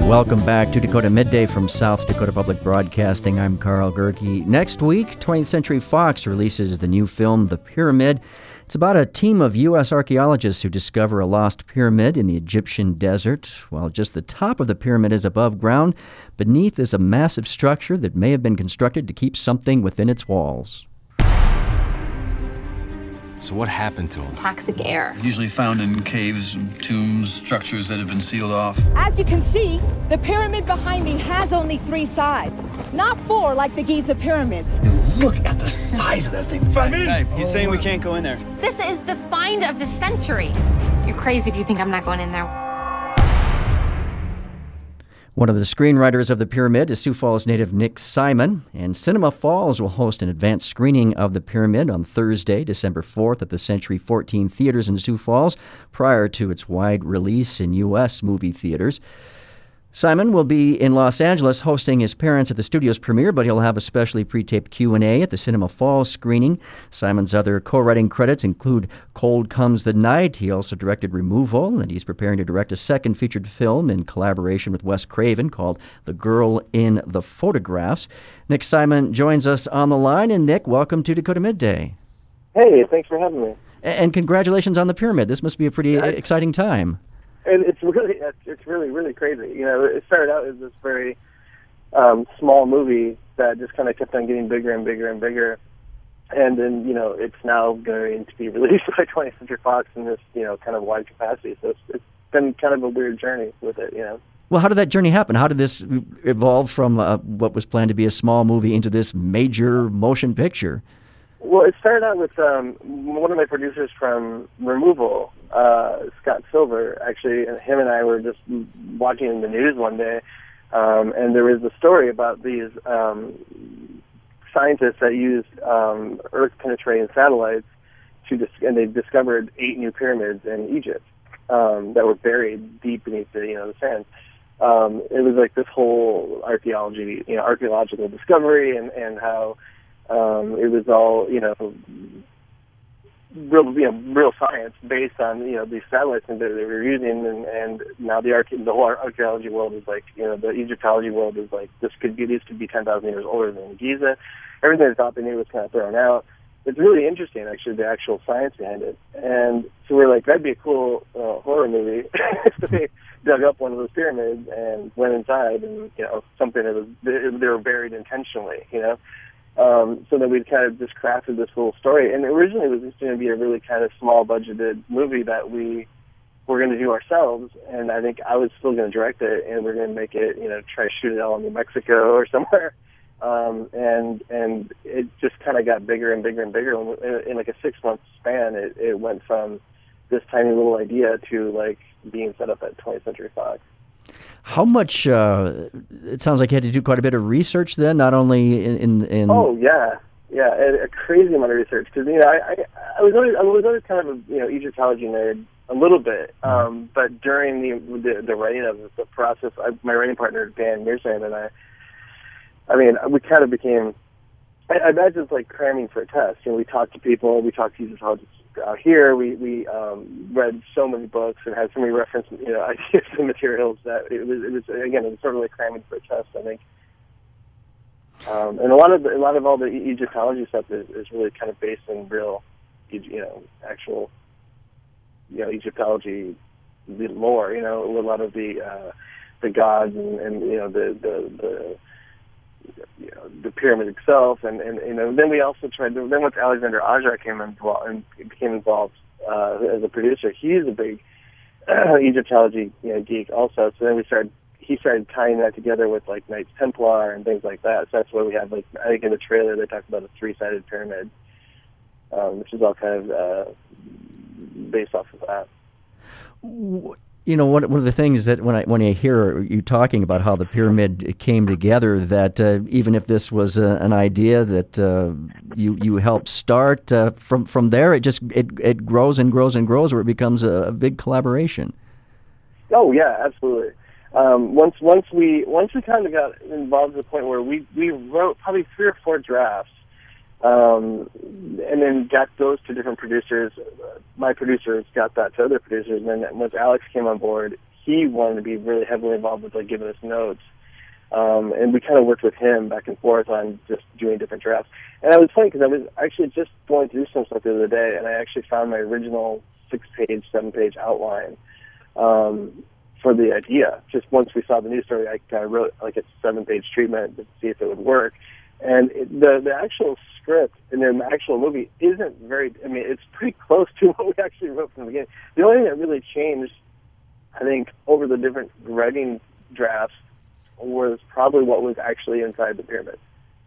Welcome back to Dakota Midday from South Dakota Public Broadcasting. I'm Carl Gerke. Next week, 20th Century Fox releases the new film, The Pyramid. It's about a team of U.S. archaeologists who discover a lost pyramid in the Egyptian desert. While just the top of the pyramid is above ground, beneath is a massive structure that may have been constructed to keep something within its walls. So what happened to him? Toxic air. Usually found in caves and tombs, structures that have been sealed off. As you can see, the pyramid behind me has only 3 sides, not 4 like the Giza pyramids. Look at the size of that thing. Hey, he's saying we can't go in there. This is the find of the century. You're crazy if you think I'm not going in there. One of the screenwriters of The Pyramid is Sioux Falls native Nick Simon, and Cinema Falls will host an advanced screening of The Pyramid on Thursday, December 4th at the Century 14 Theaters in Sioux Falls, prior to its wide release in U.S. movie theaters. Simon will be in Los Angeles hosting his parents at the studio's premiere, but he'll have a specially pre-taped Q&A at the Cinema Falls screening. Simon's other co-writing credits include Cold Comes the Night. He also directed Removal, and he's preparing to direct a second featured film in collaboration with Wes Craven called The Girl in the Photographs. Nick Simon joins us on the line, and Nick, welcome to Dakota Midday. Hey, thanks for having me. And congratulations on The Pyramid. This must be a pretty exciting time. And it's really crazy. You know, it started out as this very small movie that just kind of kept on getting bigger and bigger and bigger, and then it's now going to be released by 20th Century Fox in this kind of wide capacity. So it's been kind of a weird journey with it. Well, how did that journey happen? How did this evolve from what was planned to be a small movie into this major motion picture? Well, it started out with one of my producers from Removal, Scott Silver. Actually, him and I were just watching the news one day, and there was a story about these scientists that used Earth-penetrating satellites and they discovered 8 new pyramids in Egypt that were buried deep beneath the sand. It was like this whole archaeological discovery, and how it was all real science based on these satellites that they were using, and now the whole archaeology world is like the Egyptology world is like these could be 10,000 years older than Giza. Everything they thought they knew was kind of thrown out. It's really interesting, actually, the actual science behind it. And so we're like, that'd be a cool horror movie if they dug up one of those pyramids and went inside, and something that was they were buried intentionally, So then we kind of just crafted this little story, and originally it was just going to be a really kind of small budgeted movie that we were going to do ourselves, and I think I was still going to direct it, and we're going to make it, try to shoot it all in New Mexico or somewhere, and it just kind of got bigger and bigger and bigger. In like a 6-month span, it went from this tiny little idea to like being set up at 20th Century Fox. How much? It sounds like you had to do quite a bit of research then, not only in. Oh yeah, a crazy amount of research, because I was always kind of a Egyptology nerd a little bit, but during the writing of the process, my writing partner Dan Mearsheimer and we kind of became. I imagine it's like cramming for a test. We talked to people, we talked to Egyptologists out here. We read so many books and had so many reference ideas and materials that it was sort of like cramming for a test, I think. And a lot of all the Egyptology stuff is really kind of based in real, actual, Egyptology lore. A lot of the gods and the pyramid itself, and then we also tried. Then once Alexander Ajar came involved and became involved as a producer, he's a big Egyptology geek also. So then he started tying that together with like Knights Templar and things like that. So that's why we have I think in the trailer they talk about a 3-sided pyramid, which is all kind of based off of that. One of the things that when I hear you talking about how the pyramid came together, that even if this was an idea that you helped start, from there it grows and grows and grows, where it becomes a big collaboration. Oh yeah, absolutely. Once we kind of got involved to the point where we wrote probably 3 or 4 drafts. And then got those to different producers. My producers got that to other producers, and then once Alex came on board, he wanted to be really heavily involved with like giving us notes. And we kind of worked with him back and forth on just doing different drafts. And it was funny because I was actually just going through some stuff the other day, and I actually found my original 6-page, 7-page outline for the idea. Just once we saw the news story, I kind of wrote like a 7-page treatment to see if it would work. And the actual script and the actual movie isn't very, I mean, it's pretty close to what we actually wrote from the beginning. The only thing that really changed, I think, over the different writing drafts was probably what was actually inside the pyramid.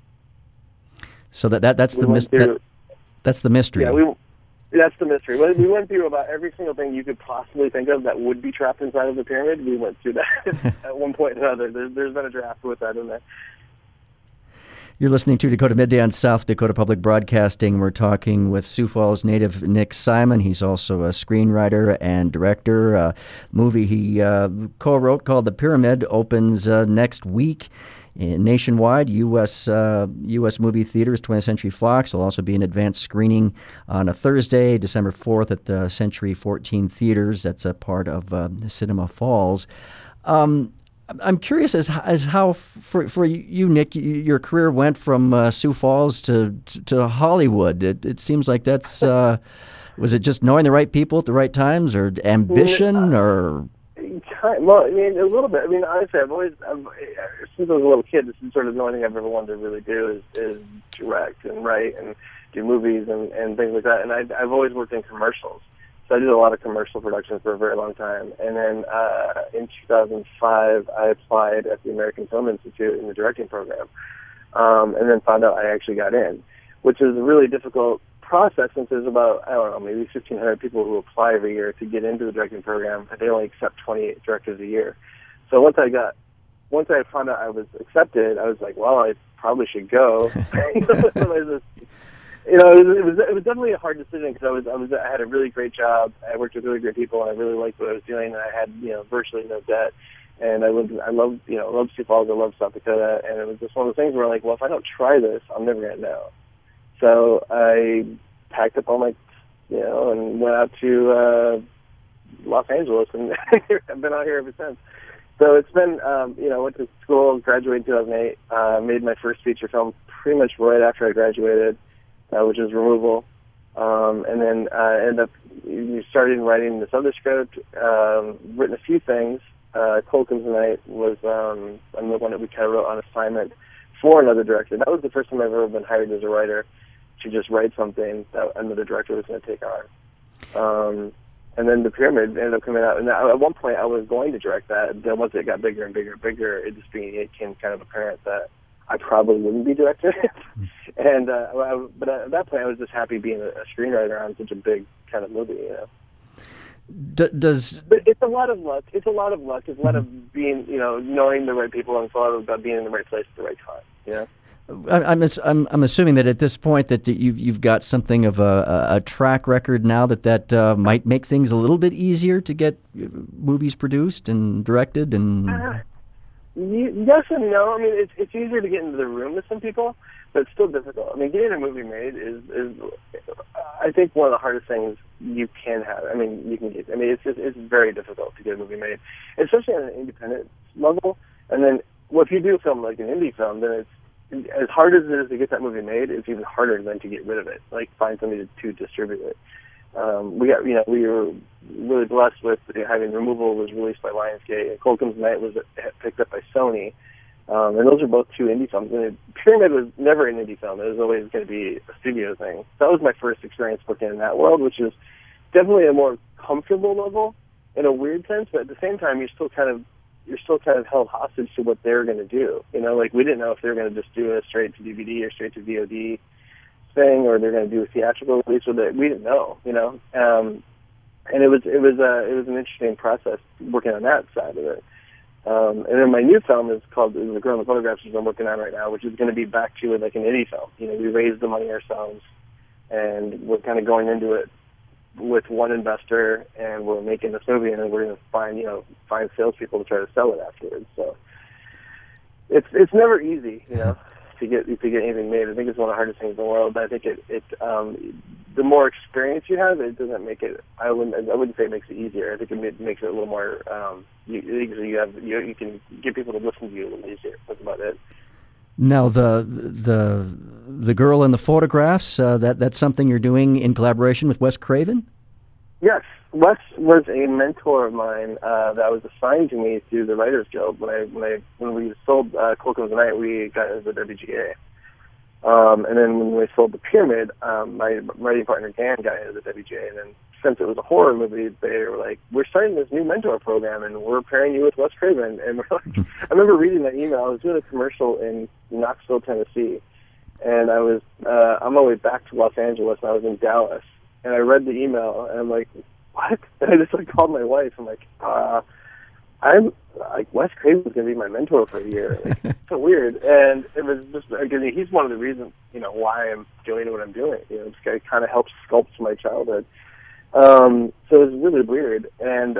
So that's the mystery. That's the mystery. Yeah, that's the mystery. We went through about every single thing you could possibly think of that would be trapped inside of the pyramid. We went through that at one point or another. There's been a draft with that in there. You're listening to Dakota Midday on South Dakota Public Broadcasting. We're talking with Sioux Falls native Nick Simon. He's also a screenwriter and director. A movie he co-wrote called The Pyramid opens next week nationwide. U.S. movie theaters, 20th Century Fox. There'll also be an advanced screening on a Thursday, December 4th at the Century 14 Theaters. That's a part of Cinema Falls. I'm curious as how for you, Nick, your career went from Sioux Falls to Hollywood. It seems like that's was it just knowing the right people at the right times, or ambition, or? Well, I mean, a little bit. I mean, honestly, since I was a little kid, this is sort of the only thing I've ever wanted to really do is direct and write and do movies and things like that. And I've always worked in commercials. So I did a lot of commercial production for a very long time. And then in 2005, I applied at the American Film Institute in the directing program, and then found out I actually got in, which is a really difficult process since there's about, I don't know, maybe 1,500 people who apply every year to get into the directing program, and they only accept 28 directors a year. So once I found out I was accepted, I was like, well, I probably should go. It was definitely a hard decision because I had a really great job. I worked with really great people, and I really liked what I was doing. And I had virtually no debt, and I loved Sioux Falls. I loved South Dakota, and it was just one of those things where like, well, if I don't try this, I'm never gonna know. So I packed up all my, and went out to Los Angeles, and I've been out here ever since. So it's been, went to school, graduated in 2008, made my first feature film pretty much right after I graduated. Which is Removal, and then ended up started writing this other script, written a few things. Cold Comes the Night was another one that we kind of wrote on assignment for another director. That was the first time I've ever been hired as a writer to just write something that another director was going to take on. And then The Pyramid ended up coming out. And at one point I was going to direct that. Then once it got bigger and bigger and bigger, it became kind of apparent that I probably wouldn't be directing it. And but at that point, I was just happy being a screenwriter on such a big kind of movie, But it's a lot of luck. It's a lot of being, knowing the right people, and it's a lot about being in the right place at the right time. I'm assuming that at this point that you've got something of a track record now that might make things a little bit easier to get movies produced and directed and. Yes and no. I mean, it's easier to get into the room with some people, but it's still difficult. I mean, getting a movie made is I think one of the hardest things you can have. I mean, it's very difficult to get a movie made, especially on an independent level. And then, if you do a film like an indie film, then it's as hard as it is to get that movie made. It's even harder than to get rid of it. Like find somebody to distribute it. We were really blessed with having Removal was released by Lionsgate, and Cold Comes the Night was picked up by Sony, and those are both two indie films. And Pyramid was never an indie film; it was always going to be a studio thing. That was my first experience working in that world, which is definitely a more comfortable level in a weird sense, but at the same time, you're still kind of held hostage to what they're going to do. Like we didn't know if they were going to just do a straight to DVD or straight to VOD thing, or they're going to do a theatrical release with it. We didn't know, and it was an interesting process working on that side of it. And then my new film is called The Girl in the Photographs, which I'm working on right now, which is going to be back to like an indie film. We raised the money ourselves, and we're kind of going into it with one investor, and we're making this movie, and then we're going to find salespeople to try to sell it afterwards. So it's never easy, to get anything made. I think it's one of the hardest things in the world. But I think the more experience you have, it doesn't make it. I wouldn't say it makes it easier. I think it makes it a little more. You can get people to listen to you a little easier. That's about it. Now, the girl in the photographs, that's something you're doing in collaboration with Wes Craven? Yes. Wes was a mentor of mine that was assigned to me through the Writers Guild. When we sold Cold Comes the Night, we got into the WGA. And then when we sold The Pyramid, my writing partner Dan got into the WGA. And then since it was a horror movie, they were like, "We're starting this new mentor program, and we're pairing you with Wes Craven." And we're like, I remember reading that email. I was doing a commercial in Knoxville, Tennessee, and I was on my way back to Los Angeles, and I was in Dallas. And I read the email, and I'm like, "What?" And I just called my wife. I'm like, I'm like, Wes Craven's going to be my mentor for a year. Like, so weird. And it was just, he's one of the reasons, why I'm doing what I'm doing. This guy kind of helps sculpt my childhood. So it was really weird. And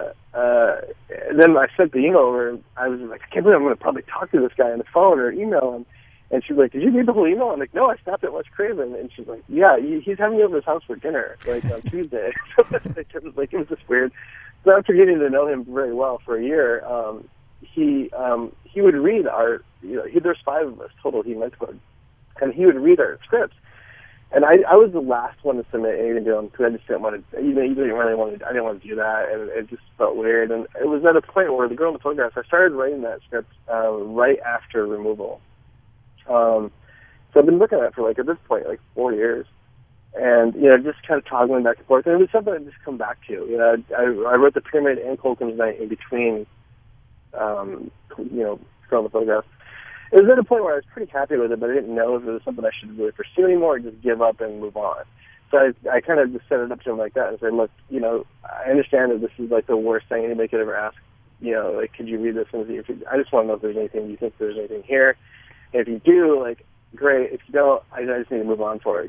then I sent the email over, and I was like, I can't believe I'm going to probably talk to this guy on the phone or email him. And she's like, "Did you read the whole email?" I'm like, "No, I stopped at Wes Craven." And she's like, "Yeah, he's having me over his house for dinner, on Tuesday." So it was just weird. So after getting to know him very well for a year, he would read our, there's 5 of us total he mentored, and he would read our scripts. And I was the last one to submit anything to him because I just didn't want to, I didn't want to do that, and it just felt weird. And it was at a point where The Girl in the Photographs, I started writing that script right after removal. So I've been looking at it for at this point 4 years, and just kind of toggling back and forth. And it was something I just come back to. I wrote The Pyramid and Cold Comes Night in between. Girl in the Photographs. It was at a point where I was pretty happy with it, but I didn't know if it was something I should really pursue anymore or just give up and move on. So I kind of just set it up to him like that and said, "Look, I understand that this is the worst thing anybody could ever ask. Could you read this? And I just want to know if there's anything you think there's anything here. And if you do, great. If you don't, I just need to move on from it,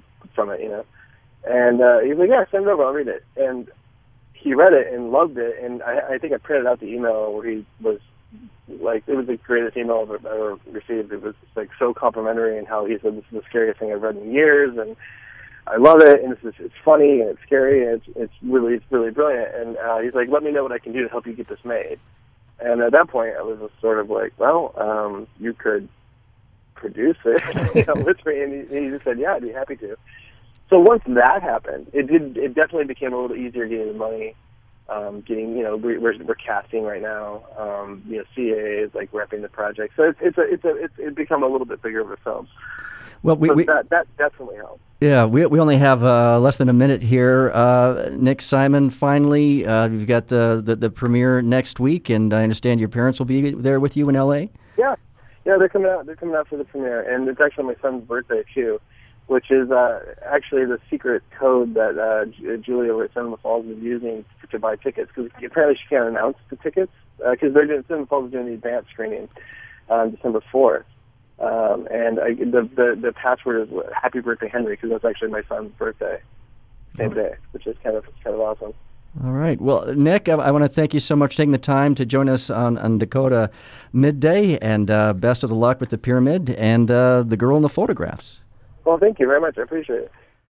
And he was like, "Yeah, send it over. I'll read it." And he read it and loved it. And I think I printed out the email where he was it was the greatest email I've ever received. It was so complimentary, and how he said, "This is the scariest thing I've read in years, and I love it, and it's funny and it's scary, and it's really brilliant." And he's like, "Let me know what I can do to help you get this made." And at that point, I was just sort of like, "Well, you could produce it with me," and he just said, "Yeah, I'd be happy to." So once that happened, it definitely became a little easier getting the money. We're casting right now. CAA is repping the project, so it's become a little bit bigger of a film. Well, that definitely helps. Yeah, we only have less than a minute here. Nick Simon, finally, you've got the premiere next week, and I understand your parents will be there with you in L.A. Yeah, they're coming out. They're coming out for the premiere, and it's actually my son's birthday too, which is actually the secret code that Julia over at Cinema Falls is using to buy tickets, because apparently she can't announce the tickets because Cinema Falls is doing the advanced screening on December 4th. And the password is "Happy Birthday, Henry," because that's actually my son's birthday, same day, which is kind of awesome. All right. Well, Nick, I want to thank you so much for taking the time to join us on Dakota Midday, and best of the luck with The Pyramid and The Girl in the Photographs. Well, thank you very much. I appreciate it.